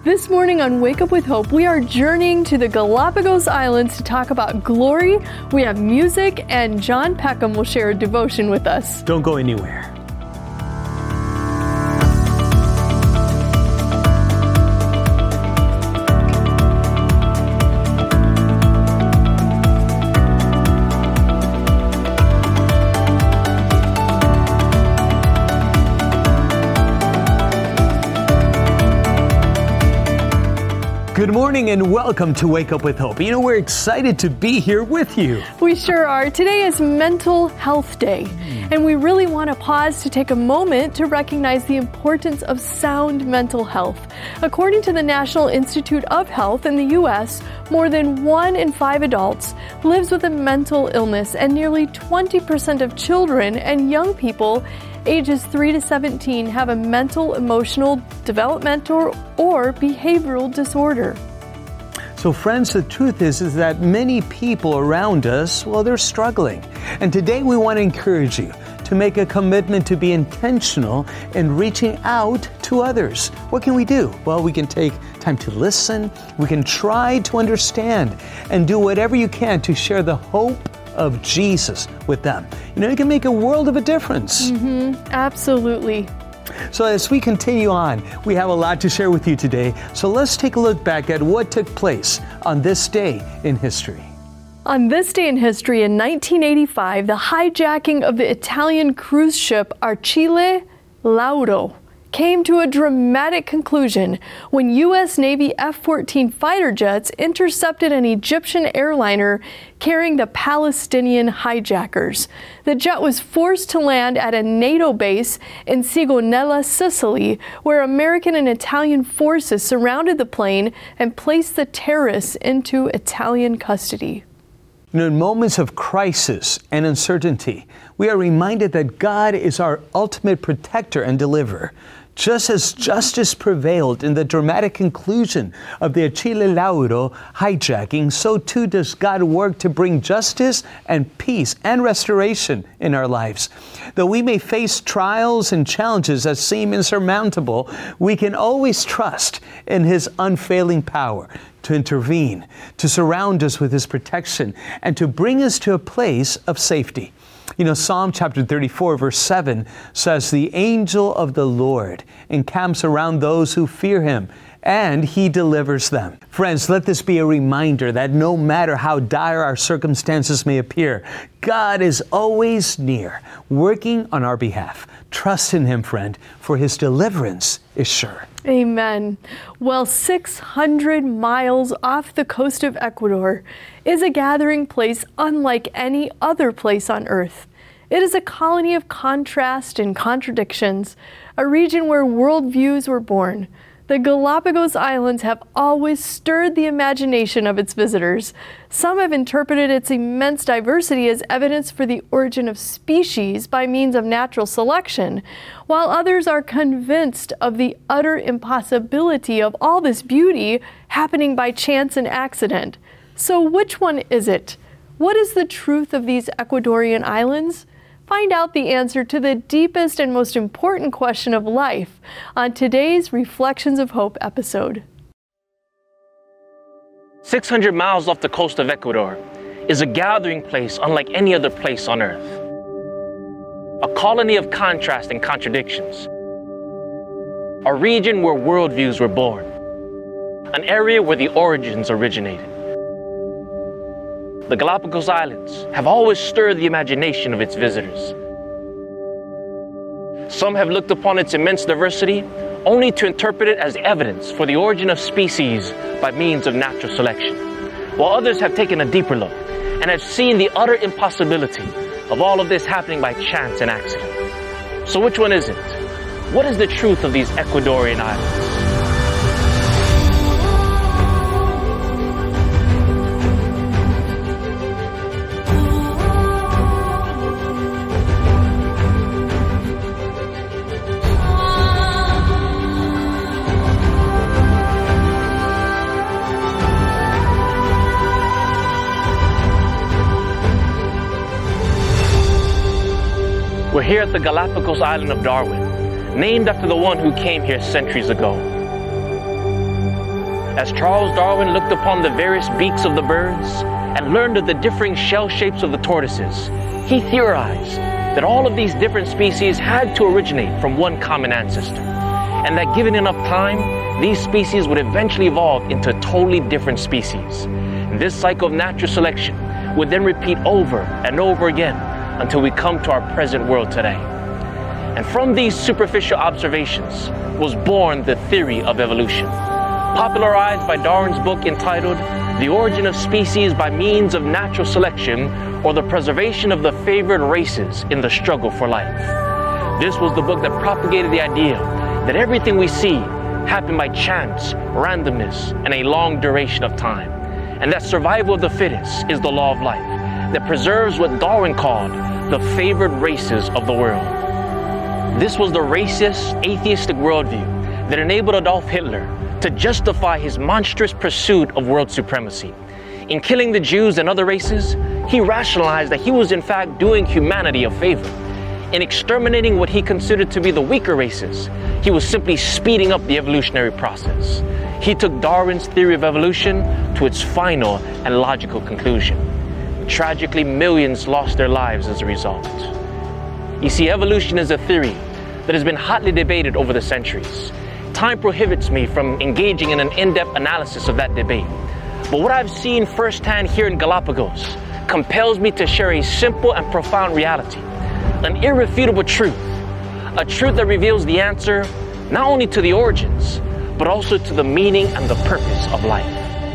This morning on Wake Up With Hope, we are journeying to the Galapagos Islands to talk about glory. We have music, and John Peckham will share a devotion with us. Don't go anywhere. Good morning and welcome to Wake Up With Hope. You know, we're excited to be here with you. We sure are. Today is Mental Health Day, and we really want to pause to take a moment to recognize the importance of sound mental health. According to the National Institute of Health in the U.S., more than 1 in 5 adults lives with a mental illness, and nearly 20% of children and young people ages 3 to 17 have a mental, emotional, developmental, or behavioral disorder. So friends, the truth is that many people around us, well, they're struggling. And today we want to encourage you to make a commitment to be intentional in reaching out to others. What can we do? Well, we can take time to listen. We can try to understand and do whatever you can to share the hope of Jesus with them. You know, it can make a world of a difference. Absolutely. So as we continue on, we have a lot to share with you today. So let's take a look back at what took place on this day in history. On this day in history, in 1985, the hijacking of the Italian cruise ship Achille Lauro came to a dramatic conclusion when U.S. Navy F-14 fighter jets intercepted an Egyptian airliner carrying the Palestinian hijackers. The jet was forced to land at a NATO base in Sigonella, Sicily, where American and Italian forces surrounded the plane and placed the terrorists into Italian custody. You know, in moments of crisis and uncertainty, we are reminded that God is our ultimate protector and deliverer. Just as justice prevailed in the dramatic conclusion of the Achille Lauro hijacking, so too does God work to bring justice and peace and restoration in our lives. Though we may face trials and challenges that seem insurmountable, we can always trust in His unfailing power to intervene, to surround us with His protection, and to bring us to a place of safety. You know, Psalm chapter 34, verse 7 says, "The angel of the Lord encamps around those who fear Him, and He delivers them." Friends, let this be a reminder that no matter how dire our circumstances may appear, God is always near, working on our behalf. Trust in Him, friend, for His deliverance is sure. Amen. Well, 600 miles off the coast of Ecuador is a gathering place unlike any other place on earth. It is a colony of contrast and contradictions, a region where worldviews were born. The Galapagos Islands have always stirred the imagination of its visitors. Some have interpreted its immense diversity as evidence for the origin of species by means of natural selection, while others are convinced of the utter impossibility of all this beauty happening by chance and accident. So which one is it? What is the truth of these Ecuadorian islands? Find out the answer to the deepest and most important question of life on today's Reflections of Hope episode. 600 miles off the coast of Ecuador is a gathering place unlike any other place on earth. A colony of contrast and contradictions. A region where worldviews were born. An area where the origins originated. The Galapagos Islands have always stirred the imagination of its visitors. Some have looked upon its immense diversity only to interpret it as evidence for the origin of species by means of natural selection, while others have taken a deeper look and have seen the utter impossibility of all of this happening by chance and accident. So which one is it? What is the truth of these Ecuadorian islands? We're here at the Galapagos island of Darwin, named after the one who came here centuries ago. As Charles Darwin looked upon the various beaks of the birds and learned of the differing shell shapes of the tortoises, he theorized that all of these different species had to originate from one common ancestor, and that given enough time, these species would eventually evolve into totally different species. This cycle of natural selection would then repeat over and over again until we come to our present world today. And from these superficial observations was born the theory of evolution, popularized by Darwin's book entitled The Origin of Species by Means of Natural Selection, or the Preservation of the Favored Races in the Struggle for Life. This was the book that propagated the idea that everything we see happened by chance, randomness, and a long duration of time, and that survival of the fittest is the law of life that preserves what Darwin called the favored races of the world. This was the racist, atheistic worldview that enabled Adolf Hitler to justify his monstrous pursuit of world supremacy. In killing the Jews and other races, he rationalized that he was in fact doing humanity a favor. In exterminating what he considered to be the weaker races, he was simply speeding up the evolutionary process. He took Darwin's theory of evolution to its final and logical conclusion. Tragically, millions lost their lives as a result. You see, evolution is a theory that has been hotly debated over the centuries. Time prohibits me from engaging in an in-depth analysis of that debate. But what I've seen firsthand here in Galapagos compels me to share a simple and profound reality, an irrefutable truth, a truth that reveals the answer not only to the origins, but also to the meaning and the purpose of life.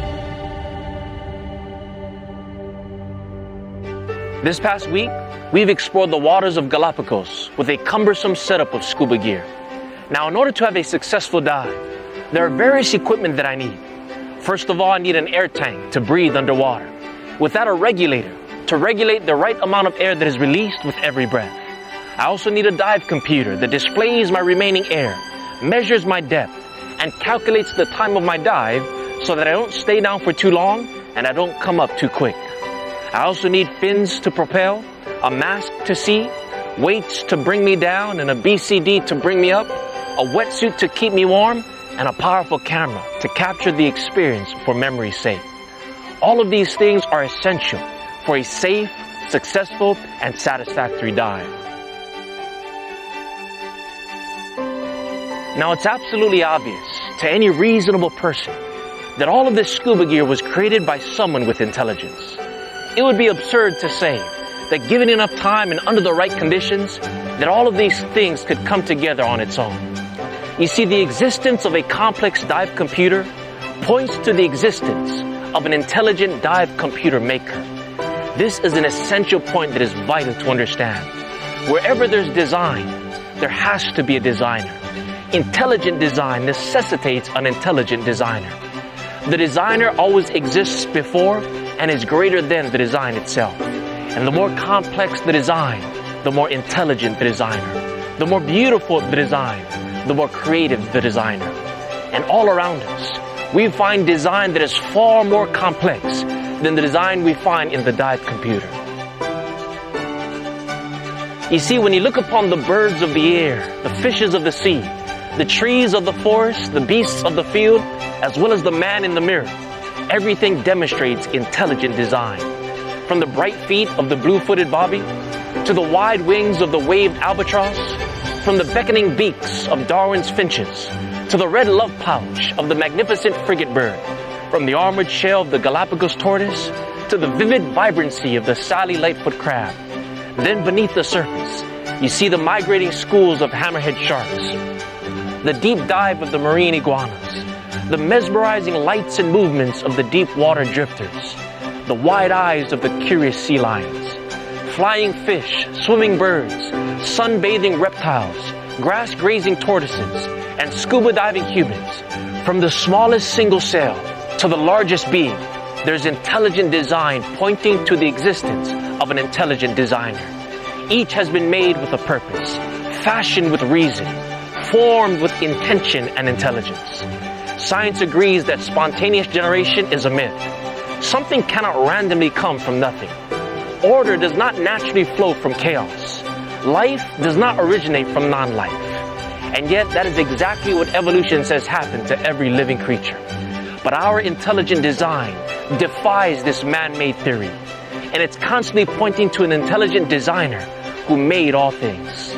This past week, we've explored the waters of Galapagos with a cumbersome setup of scuba gear. Now, in order to have a successful dive, there are various equipment that I need. First of all, I need an air tank to breathe underwater. With that, a regulator to regulate the right amount of air that is released with every breath. I also need a dive computer that displays my remaining air, measures my depth, and calculates the time of my dive so that I don't stay down for too long and I don't come up too quick. I also need fins to propel, a mask to see, weights to bring me down, and a BCD to bring me up, a wetsuit to keep me warm, and a powerful camera to capture the experience for memory's sake. All of these things are essential for a safe, successful, and satisfactory dive. Now, it's absolutely obvious to any reasonable person that all of this scuba gear was created by someone with intelligence. It would be absurd to say that given enough time and under the right conditions, that all of these things could come together on its own. You see, the existence of a complex dive computer points to the existence of an intelligent dive computer maker. This is an essential point that is vital to understand. Wherever there's design, there has to be a designer. Intelligent design necessitates an intelligent designer. The designer always exists before and is greater than the design itself. And the more complex the design, the more intelligent the designer. The more beautiful the design, the more creative the designer. And all around us, we find design that is far more complex than the design we find in the dive computer. You see, when you look upon the birds of the air, the fishes of the sea, the trees of the forest, the beasts of the field, as well as the man in the mirror, everything demonstrates intelligent design. From the bright feet of the blue-footed bobby, to the wide wings of the waved albatross, from the beckoning beaks of Darwin's finches, to the red love pouch of the magnificent frigate bird, from the armored shell of the Galapagos tortoise, to the vivid vibrancy of the Sally Lightfoot crab. Then beneath the surface, you see the migrating schools of hammerhead sharks, the deep dive of the marine iguanas, the mesmerizing lights and movements of the deep water drifters, the wide eyes of the curious sea lions, flying fish, swimming birds, sunbathing reptiles, grass-grazing tortoises, and scuba diving humans. From the smallest single cell to the largest being, there's intelligent design pointing to the existence of an intelligent designer. Each has been made with a purpose, fashioned with reason, formed with intention and intelligence. Science agrees that spontaneous generation is a myth. Something cannot randomly come from nothing. Order does not naturally flow from chaos. Life does not originate from non-life. And yet, that is exactly what evolution says happened to every living creature. But our intelligent design defies this man-made theory, and it's constantly pointing to an intelligent designer who made all things.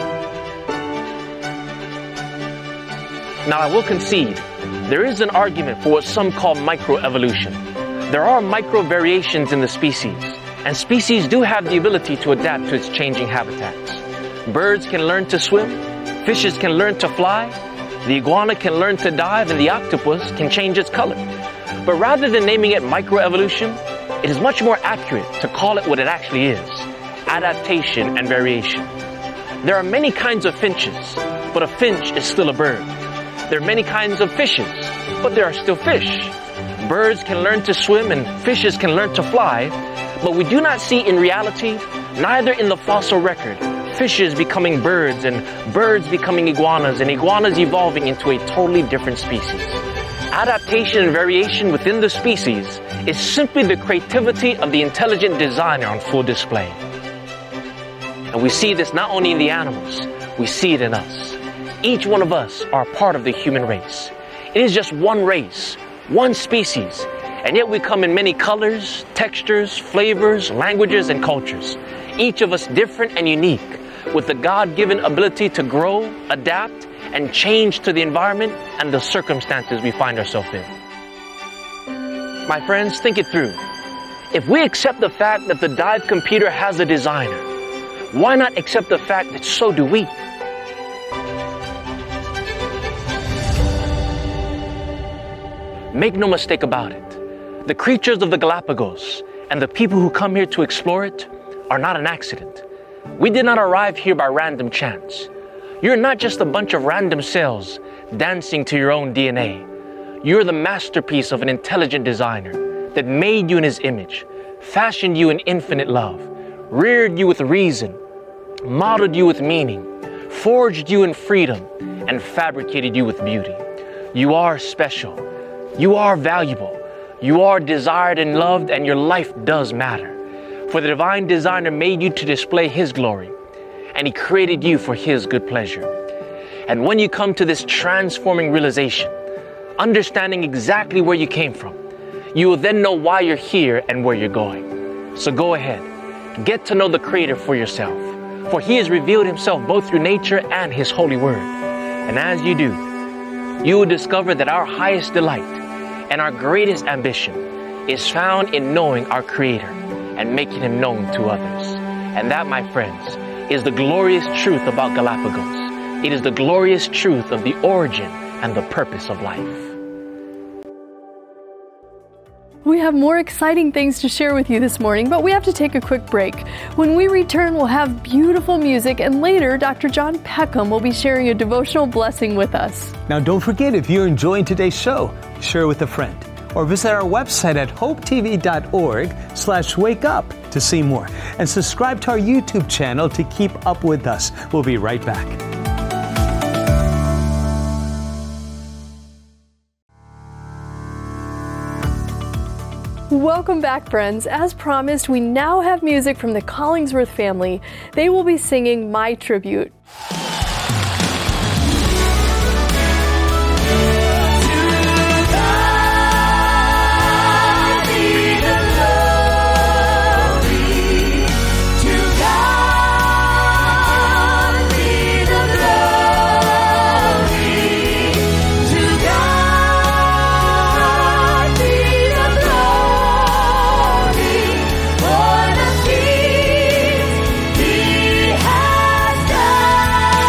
Now, I will concede, there is an argument for what some call microevolution. There are micro variations in the species, and species do have the ability to adapt to its changing habitats. Birds can learn to swim, fishes can learn to fly, the iguana can learn to dive, and the octopus can change its color. But rather than naming it microevolution, it is much more accurate to call it what it actually is: adaptation and variation. There are many kinds of finches, but a finch is still a bird. There are many kinds of fishes, but there are still fish. Birds can learn to swim and fishes can learn to fly, but we do not see in reality, neither in the fossil record, fishes becoming birds and birds becoming iguanas and iguanas evolving into a totally different species. Adaptation and variation within the species is simply the creativity of the intelligent designer on full display. And we see this not only in the animals, we see it in us. Each one of us are part of the human race. It is just one race, one species, and yet we come in many colors, textures, flavors, languages, and cultures. Each of us different and unique, with the God-given ability to grow, adapt, and change to the environment and the circumstances we find ourselves in. My friends, think it through. If we accept the fact that the dive computer has a designer, why not accept the fact that so do we? Make no mistake about it. The creatures of the Galapagos and the people who come here to explore it are not an accident. We did not arrive here by random chance. You're not just a bunch of random cells dancing to your own DNA. You're the masterpiece of an intelligent designer that made you in his image, fashioned you in infinite love, reared you with reason, modeled you with meaning, forged you in freedom, and fabricated you with beauty. You are special. You are valuable. You are desired and loved, and your life does matter. For the divine designer made you to display his glory, and he created you for his good pleasure. And when you come to this transforming realization, understanding exactly where you came from, you will then know why you're here and where you're going. So go ahead, get to know the Creator for yourself, for he has revealed himself both through nature and his holy word. And as you do, you will discover that our highest delight and our greatest ambition is found in knowing our Creator and making him known to others. And that, my friends, is the glorious truth about Galapagos. It is the glorious truth of the origin and the purpose of life. We have more exciting things to share with you this morning, but we have to take a quick break. When we return, we'll have beautiful music, and later, Dr. John Peckham will be sharing a devotional blessing with us. Now, don't forget, if you're enjoying today's show, share with a friend. Or visit our website at hopetv.org/wakeup to see more. And subscribe to our YouTube channel to keep up with us. We'll be right back. Welcome back, friends. As promised, we now have music from the Collingsworth family. They will be singing My Tribute. He has done.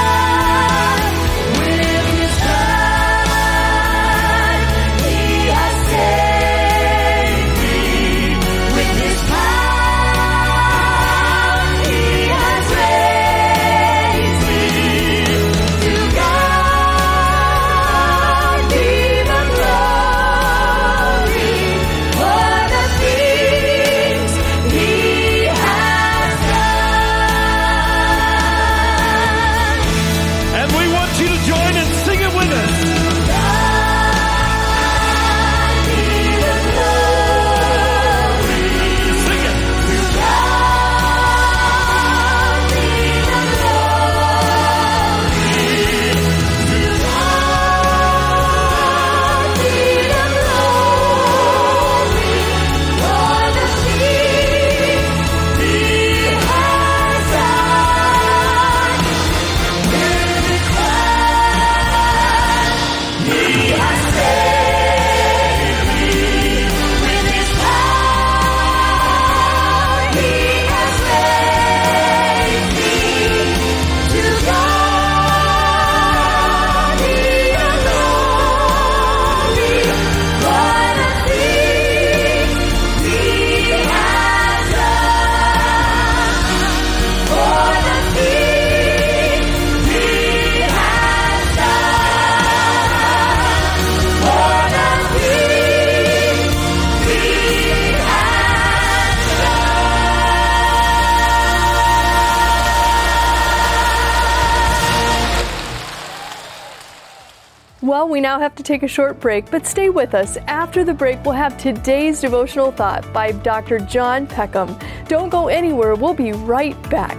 Well, we now have to take a short break, but stay with us. After the break, we'll have today's devotional thought by Dr. John Peckham. Don't go anywhere. We'll be right back.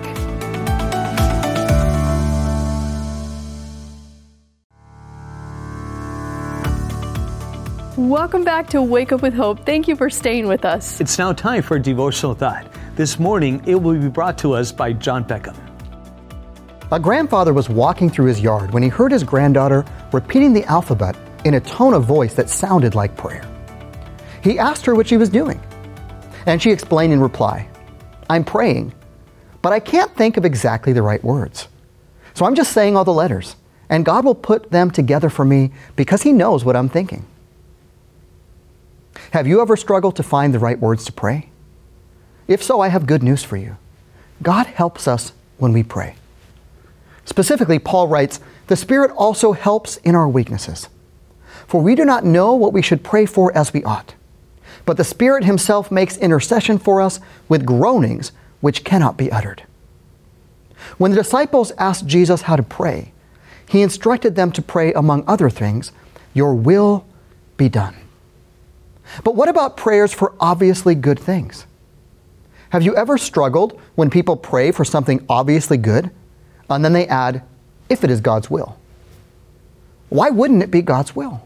Welcome back to Wake Up with Hope. Thank you for staying with us. It's now time for a devotional thought. This morning, it will be brought to us by John Peckham. A grandfather was walking through his yard when he heard his granddaughter repeating the alphabet in a tone of voice that sounded like prayer. He asked her what she was doing, and she explained in reply, "I'm praying, but I can't think of exactly the right words. So I'm just saying all the letters, and God will put them together for me because He knows what I'm thinking." Have you ever struggled to find the right words to pray? If so, I have good news for you. God helps us when we pray. Specifically, Paul writes, "The Spirit also helps in our weaknesses. For we do not know what we should pray for as we ought. But the Spirit Himself makes intercession for us with groanings which cannot be uttered." When the disciples asked Jesus how to pray, He instructed them to pray, among other things, "Your will be done." But what about prayers for obviously good things? Have you ever struggled when people pray for something obviously good, and then they add, "if it is God's will"? Why wouldn't it be God's will?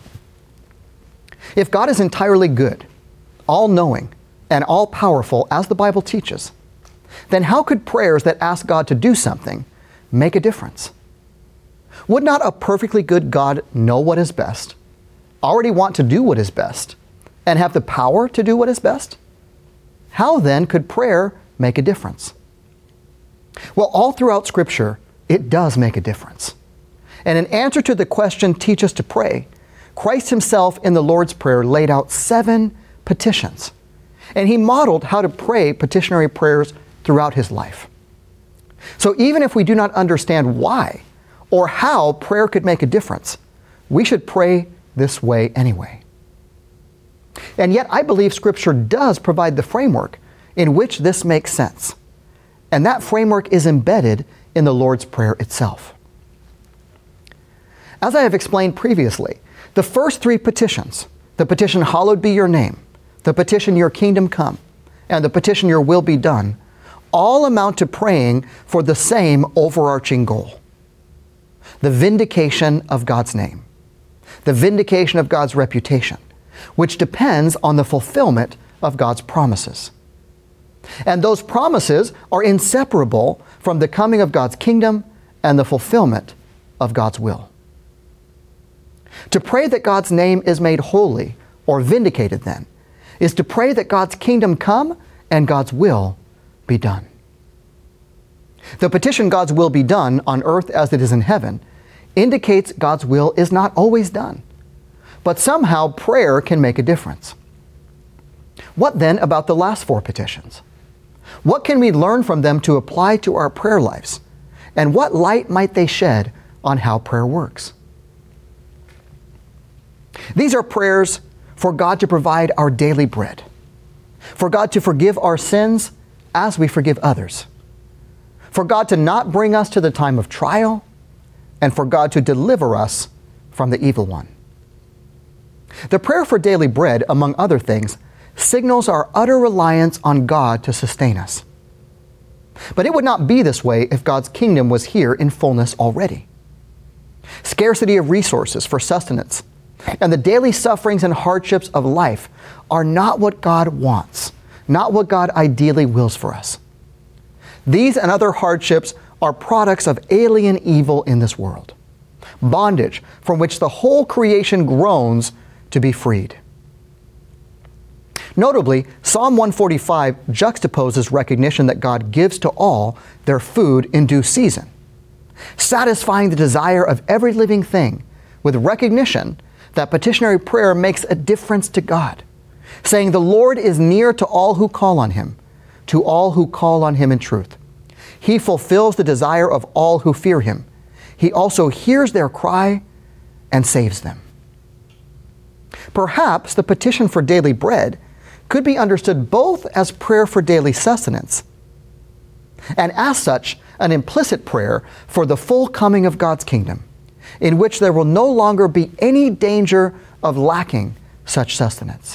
If God is entirely good, all-knowing, and all-powerful, as the Bible teaches, then how could prayers that ask God to do something make a difference? Would not a perfectly good God know what is best, already want to do what is best, and have the power to do what is best? How then could prayer make a difference? Well, all throughout Scripture, it does make a difference. And in answer to the question, "Teach us to pray," Christ Himself in the Lord's Prayer laid out 7 petitions. And He modeled how to pray petitionary prayers throughout His life. So even if we do not understand why or how prayer could make a difference, we should pray this way anyway. And yet I believe Scripture does provide the framework in which this makes sense. And that framework is embedded in the Lord's Prayer itself. As I have explained previously, the first 3 petitions, the petition "Hallowed be your name," the petition "Your kingdom come," and the petition "Your will be done," all amount to praying for the same overarching goal: the vindication of God's name, the vindication of God's reputation, which depends on the fulfillment of God's promises. And those promises are inseparable from the coming of God's kingdom and the fulfillment of God's will. To pray that God's name is made holy or vindicated, then, is to pray that God's kingdom come and God's will be done. The petition "God's will be done on earth as it is in heaven" indicates God's will is not always done. But somehow prayer can make a difference. What then about the last 4 petitions? What can we learn from them to apply to our prayer lives? And what light might they shed on how prayer works? These are prayers for God to provide our daily bread, for God to forgive our sins as we forgive others, for God to not bring us to the time of trial, and for God to deliver us from the evil one. The prayer for daily bread, among other things, signals our utter reliance on God to sustain us. But it would not be this way if God's kingdom was here in fullness already. Scarcity of resources for sustenance and the daily sufferings and hardships of life are not what God wants, not what God ideally wills for us. These and other hardships are products of alien evil in this world. bondage from which the whole creation groans to be freed. Notably, Psalm 145 juxtaposes recognition that God gives to all their food in due season, satisfying the desire of every living thing with recognition that petitionary prayer makes a difference to God, saying, "The Lord is near to all who call on Him, to all who call on Him in truth. He fulfills the desire of all who fear Him. He also hears their cry and saves them." Perhaps the petition for daily bread could be understood both as prayer for daily sustenance and as such an implicit prayer for the full coming of God's kingdom, in which there will no longer be any danger of lacking such sustenance.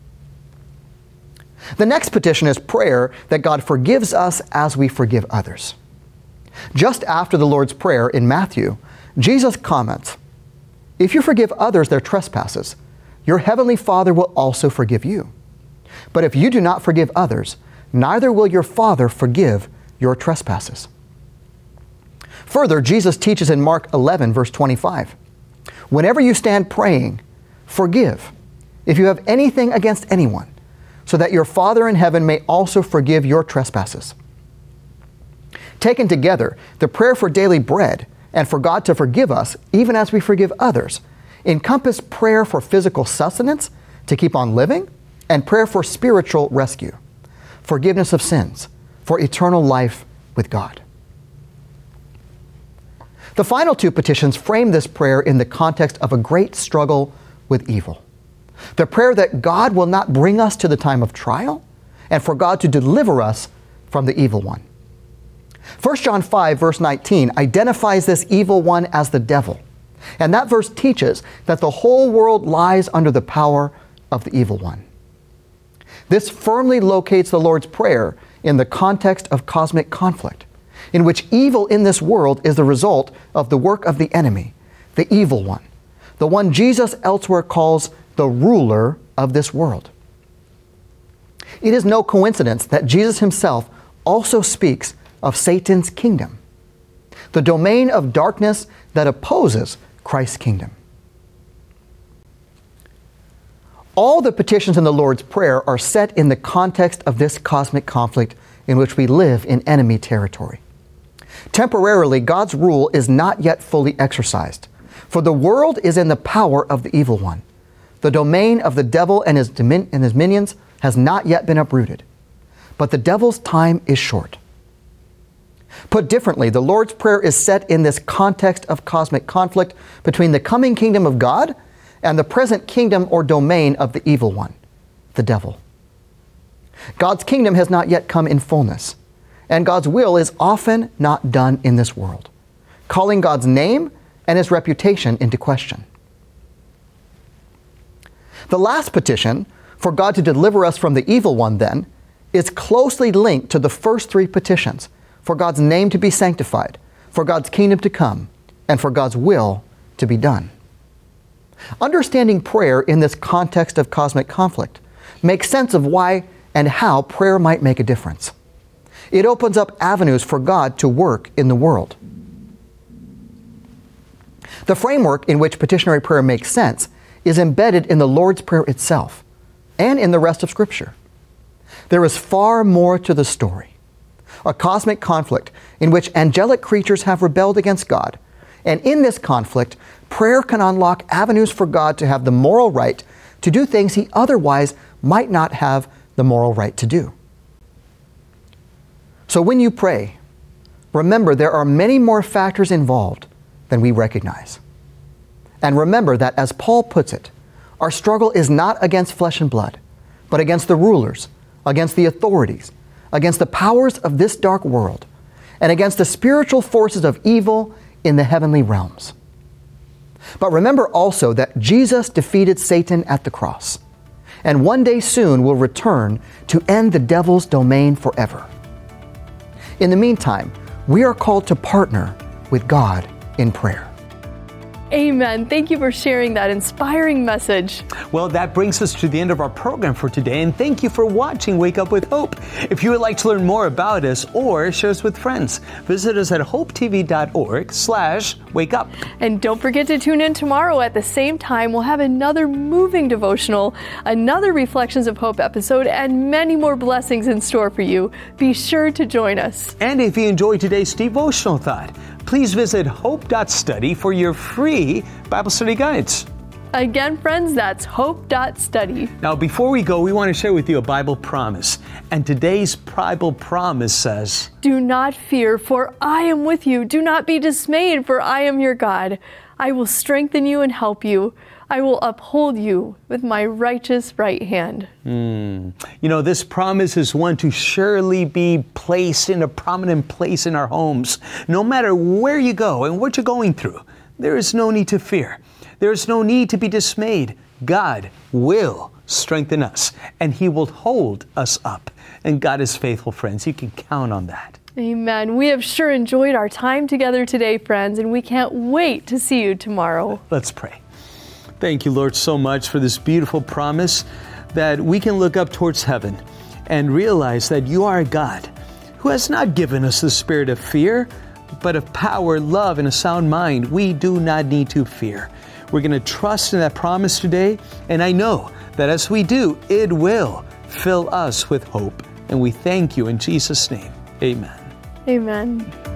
The next petition is prayer that God forgives us as we forgive others. Just after the Lord's Prayer in Matthew, Jesus comments, "If you forgive others their trespasses, your heavenly Father will also forgive you. But if you do not forgive others, neither will your Father forgive your trespasses." Further, Jesus teaches in Mark 11, verse 25, "Whenever you stand praying, forgive if you have anything against anyone, so that your Father in heaven may also forgive your trespasses." Taken together, the prayer for daily bread and for God to forgive us, even as we forgive others, encompass prayer for physical sustenance to keep on living and prayer for spiritual rescue, forgiveness of sins, for eternal life with God. The final two petitions frame this prayer in the context of a great struggle with evil. The prayer that God will not bring us to the time of trial, and for God to deliver us from the evil one. 1 John 5, verse 19, identifies this evil one as the devil. And that verse teaches that the whole world lies under the power of the evil one. This firmly locates the Lord's Prayer in the context of cosmic conflict, in which evil in this world is the result of the work of the enemy, the evil one, the one Jesus elsewhere calls the ruler of this world. It is no coincidence that Jesus himself also speaks of Satan's kingdom, the domain of darkness that opposes Christ's kingdom. All the petitions in the Lord's Prayer are set in the context of this cosmic conflict in which we live in enemy territory. Temporarily, God's rule is not yet fully exercised, for the world is in the power of the evil one. The domain of the devil and his minions has not yet been uprooted, but the devil's time is short. Put differently, the Lord's Prayer is set in this context of cosmic conflict between the coming kingdom of God and the present kingdom or domain of the evil one, the devil. God's kingdom has not yet come in fullness, and God's will is often not done in this world, calling God's name and His reputation into question. The last petition, for God to deliver us from the evil one, then, is closely linked to the first three petitions, for God's name to be sanctified, for God's kingdom to come, and for God's will to be done. Understanding prayer in this context of cosmic conflict makes sense of why and how prayer might make a difference. It opens up avenues for God to work in the world. The framework in which petitionary prayer makes sense is embedded in the Lord's Prayer itself and in the rest of Scripture. There is far more to the story. A cosmic conflict in which angelic creatures have rebelled against God. And in this conflict, prayer can unlock avenues for God to have the moral right to do things He otherwise might not have the moral right to do. So when you pray, remember there are many more factors involved than we recognize. And remember that, as Paul puts it, our struggle is not against flesh and blood, but against the rulers, against the authorities, against the powers of this dark world, and against the spiritual forces of evil in the heavenly realms. But remember also that Jesus defeated Satan at the cross, and one day soon will return to end the devil's domain forever. In the meantime, we are called to partner with God in prayer. Amen. Thank you for sharing that inspiring message. Well, that brings us to the end of our program for today, and thank you for watching Wake Up with Hope. If you would like to learn more about us or share us with friends, visit us at hopetv.org/wakeup. And don't forget to tune in tomorrow at the same time. We'll have another moving devotional, another Reflections of Hope episode, and many more blessings in store for you. Be sure to join us. And if you enjoyed today's devotional thought, please visit hope.study for your free Bible study guides. Again, friends, that's hope.study. Now, before we go, we want to share with you a Bible promise. And today's Bible promise says, Do not fear, for I am with you. Do not be dismayed, for I am your God. I will strengthen you and help you. I will uphold you with my righteous right hand. You know, this promise is one to surely be placed in a prominent place in our homes. No matter where you go and what you're going through, there is no need to fear. There is no need to be dismayed. God will strengthen us, and He will hold us up. And God is faithful, friends. You can count on that. Amen. We have sure enjoyed our time together today, friends, and we can't wait to see you tomorrow. Let's pray. Thank you, Lord, so much for this beautiful promise that we can look up towards heaven and realize that you are a God who has not given us the spirit of fear, but of power, love, and a sound mind. We do not need to fear. We're going to trust in that promise today, and I know that as we do, it will fill us with hope. And we thank you in Jesus' name. Amen. Amen.